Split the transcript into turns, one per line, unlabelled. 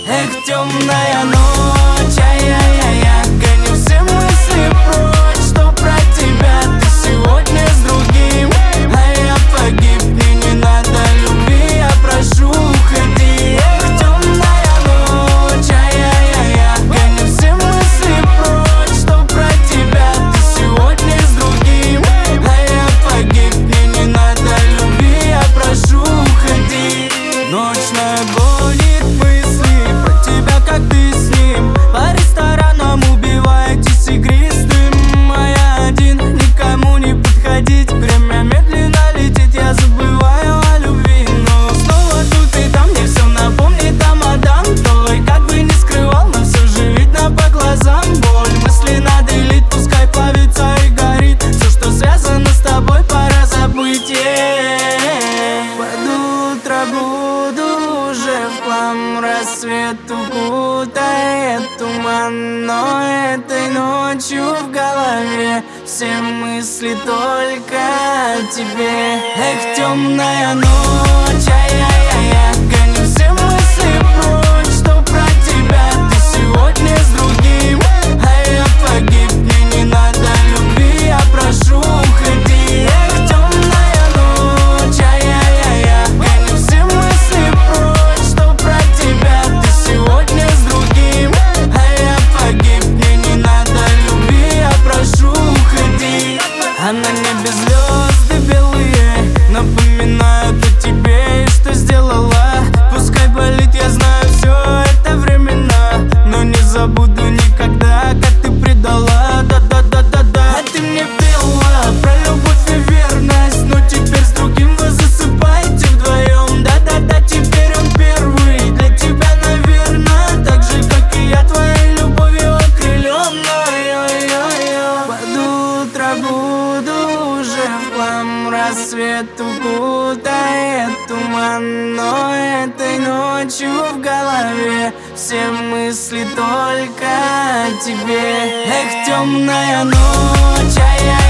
Эх, темная ночь, ай-яй-яй-яй, гоню все мысли прочь, что про тебя ты сегодня с другим, а я погиб, мне не надо любви, я прошу, уходи. Эх, темная ночь, ай-яй-яй-яй, гоню все мысли прочь, что про тебя ты сегодня с другим, а я погиб, мне не надо любви, я прошу, уходи. Ночная гонит мысли про тебя, как ты с ним по ресторанам убиваетесь игристым, а я один, никому не подходить. Время медленно летит, я забываю о любви, но снова тут и там мне все напомнит о мадам той. Как бы не скрывал, но все же видно по глазам боль. Мысли надо лить, пускай плавится и горит. Все, что связано с тобой, пора забыть. Под утро буду уже в хлам, рассвет укутает туман, но этой ночью в голове все мысли только о тебе. Эх, темная ночь, ай-яй-яй-яй, гоню все мысли прочь, что про тебя ты сегодня с другим, а я погиб, мне не надо любви, я прошу, уходи. Эх, темная ночь, ай-яй-яй-яй, гоню все мысли прочь, что про тебя ты сегодня с другим, а я погиб, мне не надо любви, я прошу, уходи. А на небе звезды белые напоминают о тебе и что сделала. Пускай болит, я знаю, все это временно, но не забуду никогда, как ты предала. Да-да-да-да-да. А ты мне пела про любовь и верность, но теперь с другим вы засыпаете вдвоем. Да-да-да, теперь он первый для тебя, наверное, так же, как и я, твоей любовью окрылен. Под утро буду уже в хлам, рассвет укутает туман, но этой ночью в голове все мысли только о тебе. Эх, темная ночь, ай-яй-яй.